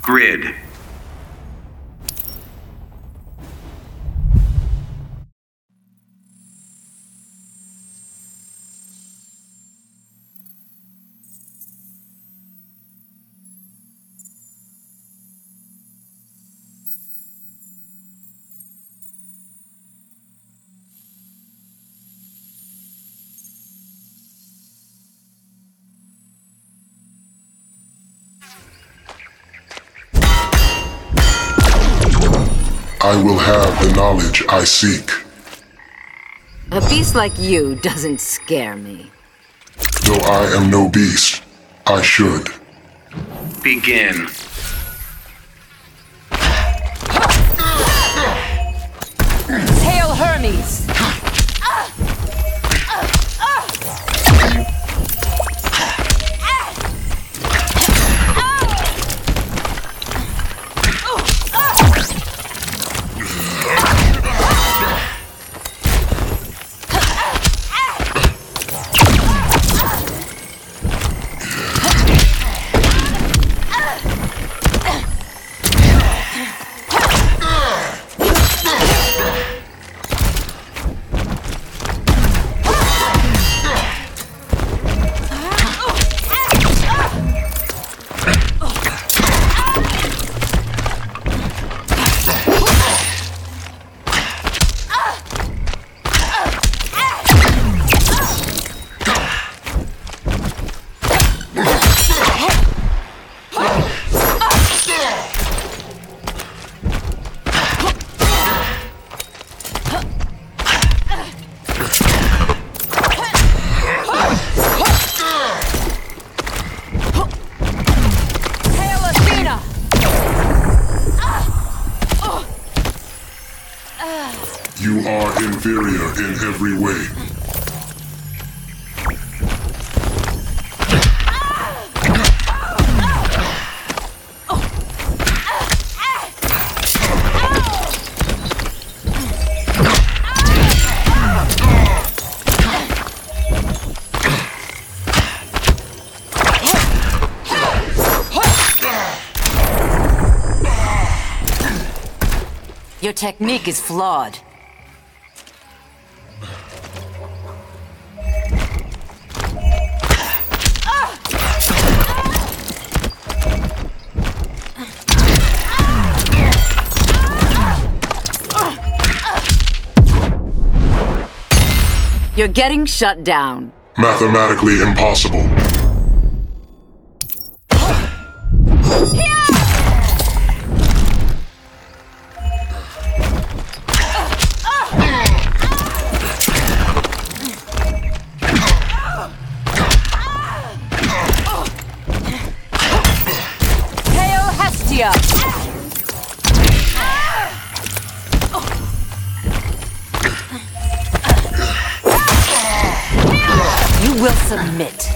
Grid. I will have the knowledge I seek. A beast like you doesn't scare me. Though I am no beast, I should. Begin. Hail Hermes! You are inferior in every way. Your technique is flawed. You're getting shut down. Mathematically impossible. Hail Hestia! You will submit.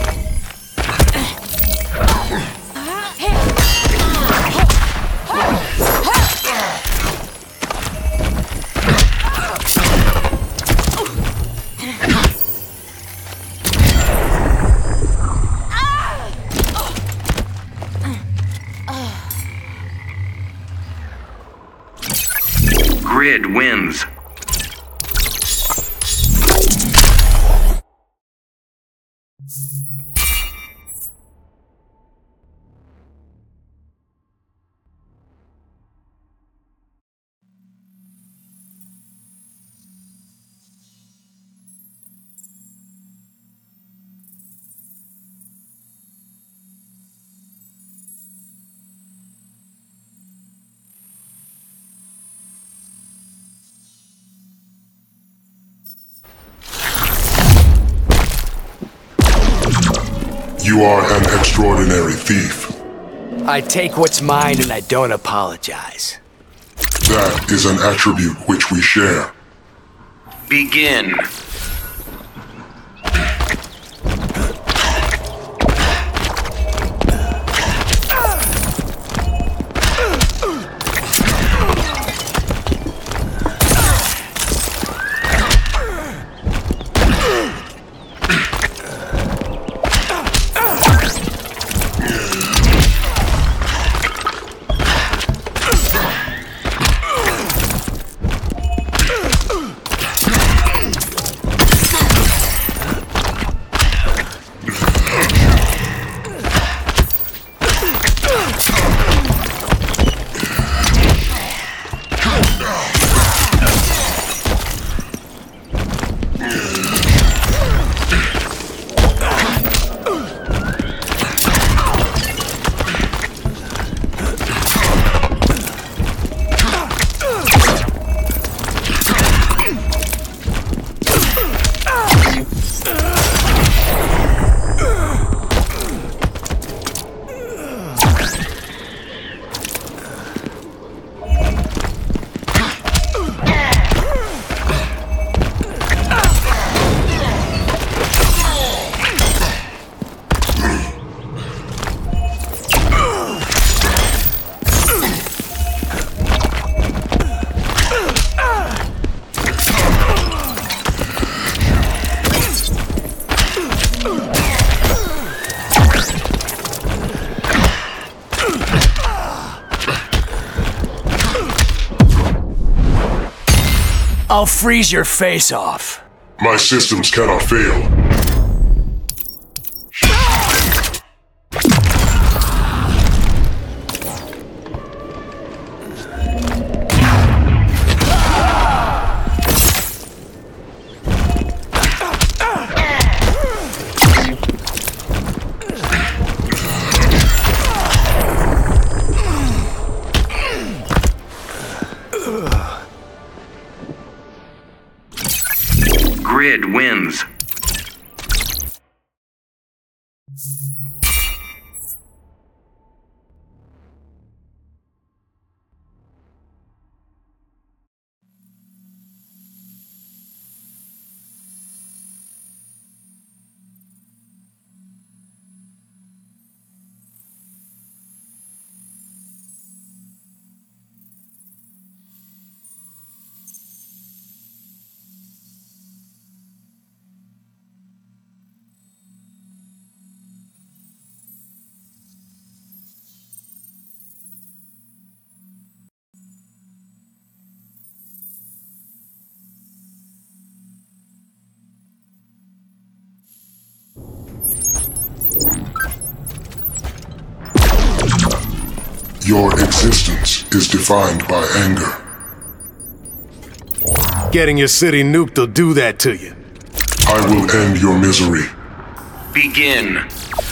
Grid wins. You are an extraordinary thief. I take what's mine and I don't apologize. That is an attribute which we share. Begin. I'll freeze your face off. My systems cannot fail. Grid wins. Your existence is defined by anger. Getting your city nuked will do that to you. I will end your misery. Begin.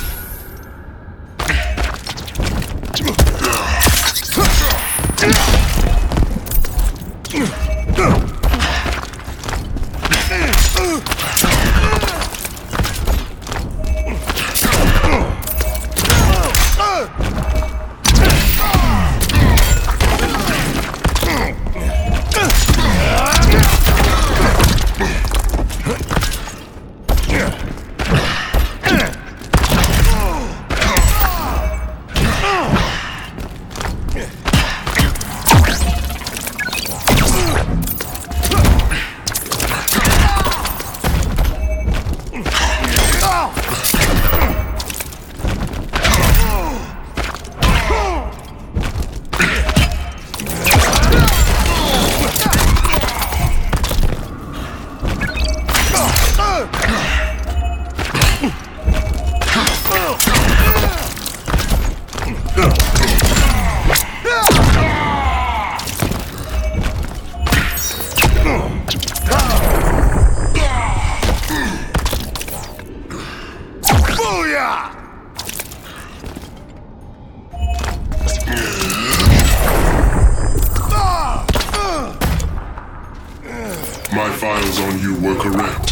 My files on you were correct.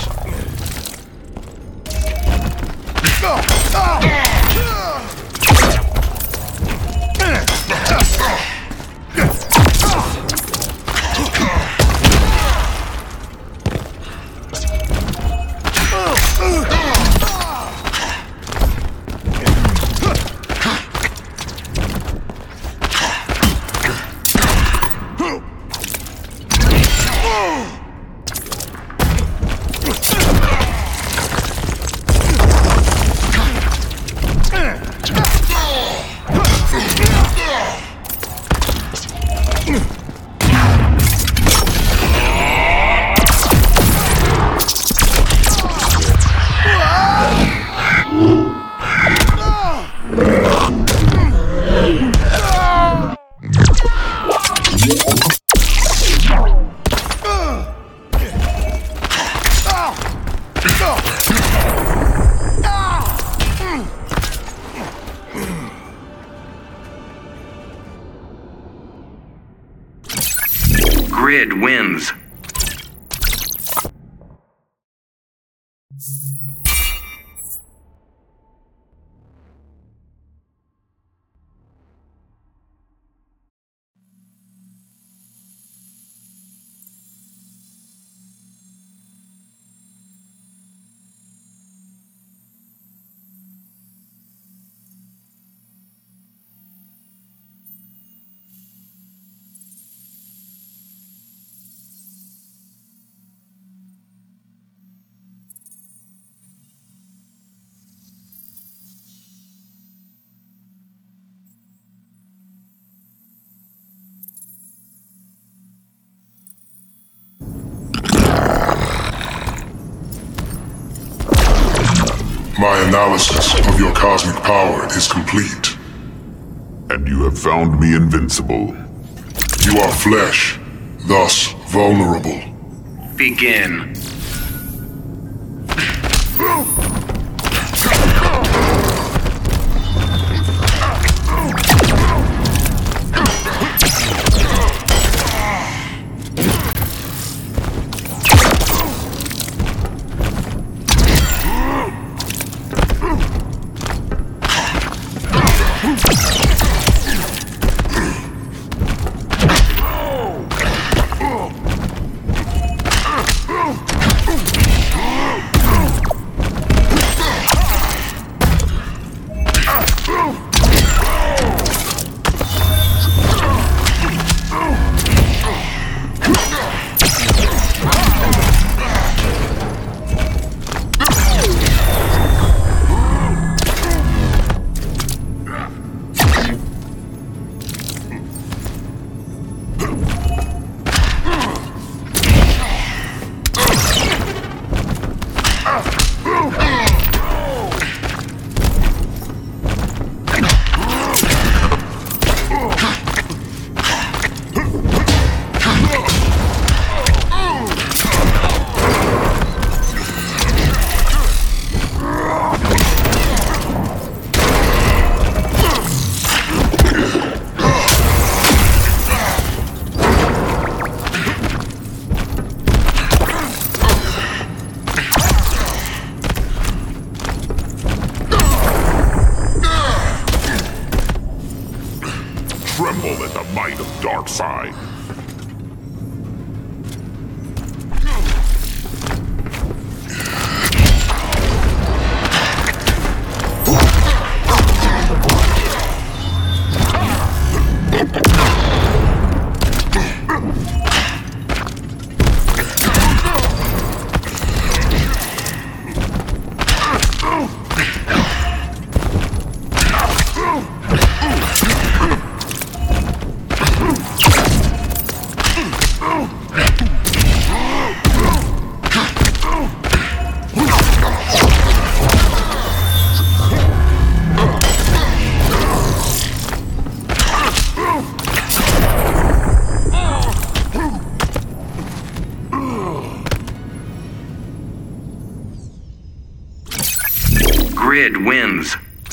Grid wins. My analysis of your cosmic power is complete. And you have found me invincible. You are flesh, thus vulnerable. Begin. Tremble at the might of Darkseid. Grid wins.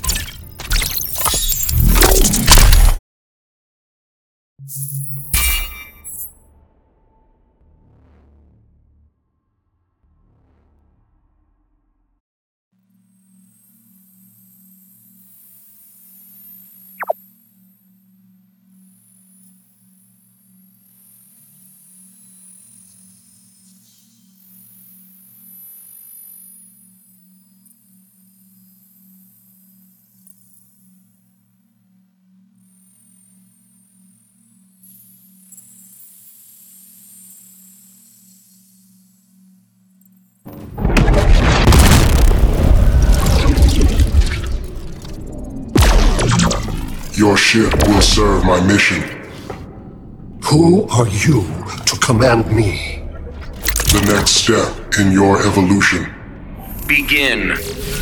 Your ship will serve my mission. Who are you to command me? The next step in your evolution. Begin.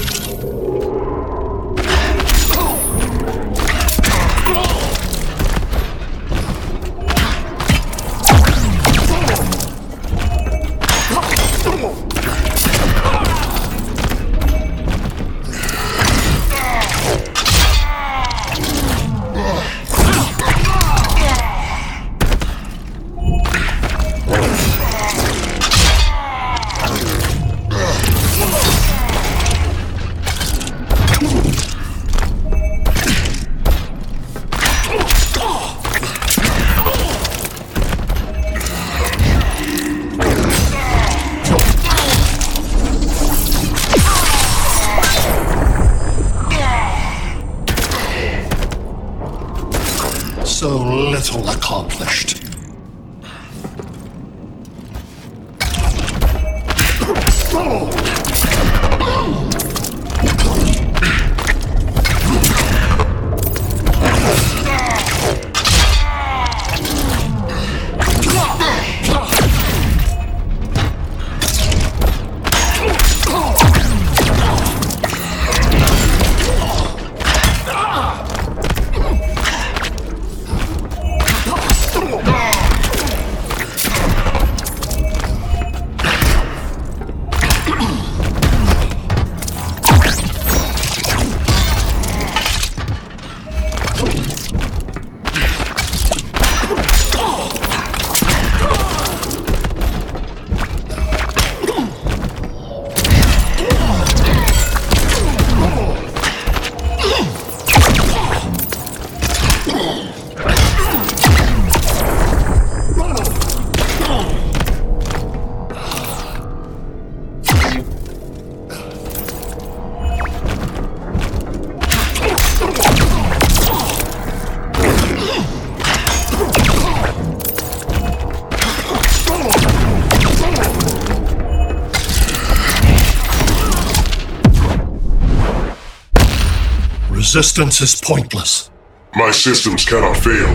So little accomplished. Resistance is pointless. My systems cannot fail.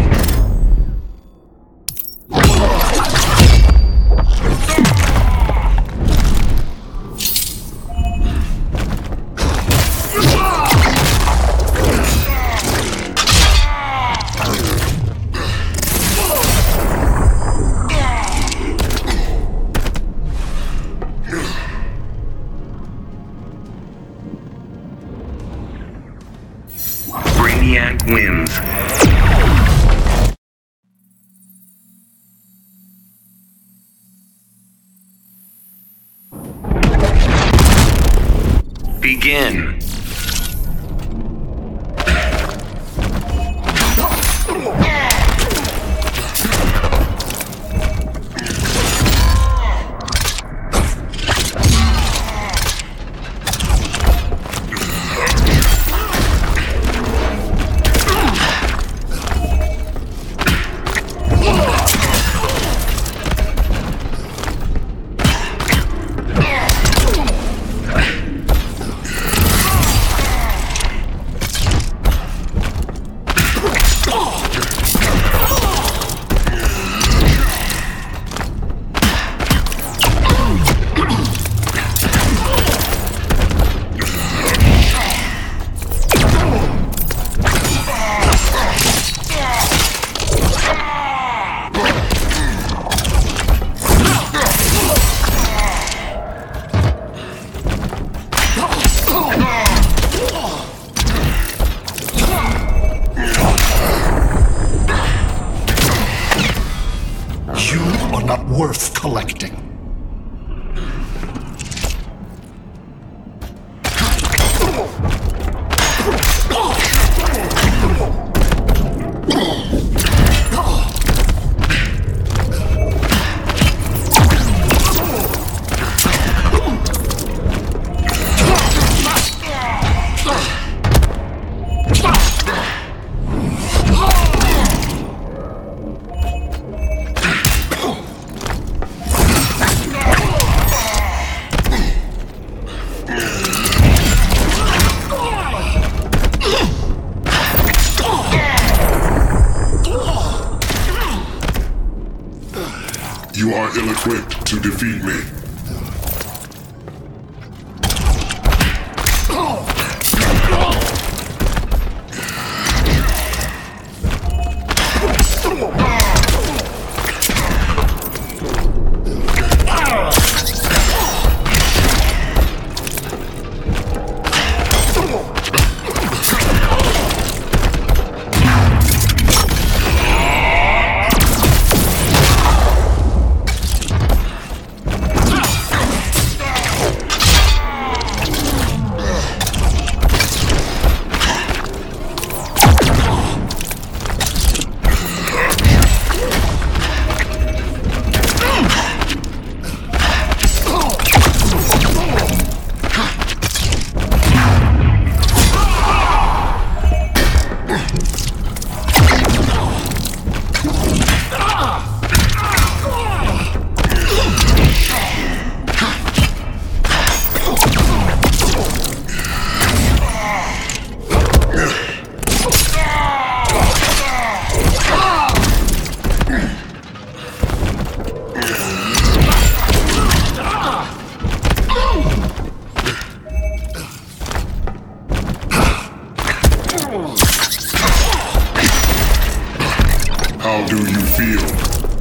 Brainiac wins. Begin. You are not worth collecting. You are ill-equipped to defeat me. How do you feel?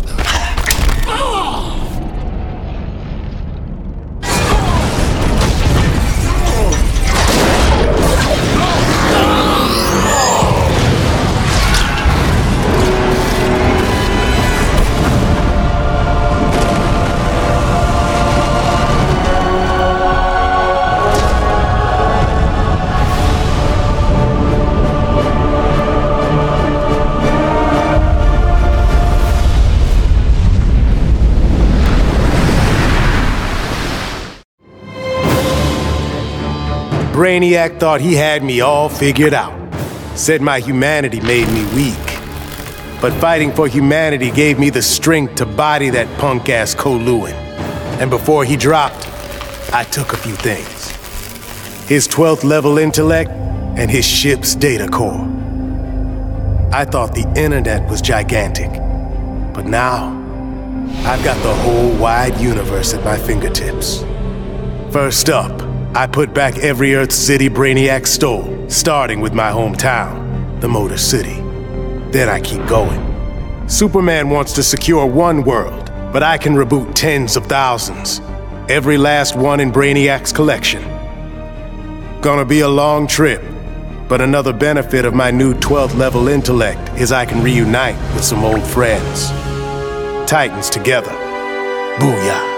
Brainiac thought he had me all figured out. Said my humanity made me weak. But fighting for humanity gave me the strength to body that punk-ass K'Lhuan. And before he dropped, I took a few things. His 12th level intellect and his ship's data core. I thought the internet was gigantic, but now I've got the whole wide universe at my fingertips. First up, I put back every Earth City Brainiac stole, starting with my hometown, the Motor City. Then I keep going. Superman wants to secure one world, but I can reboot tens of thousands. Every last one in Brainiac's collection. Gonna be a long trip, but another benefit of my new 12th level intellect is I can reunite with some old friends. Titans together. Booyah.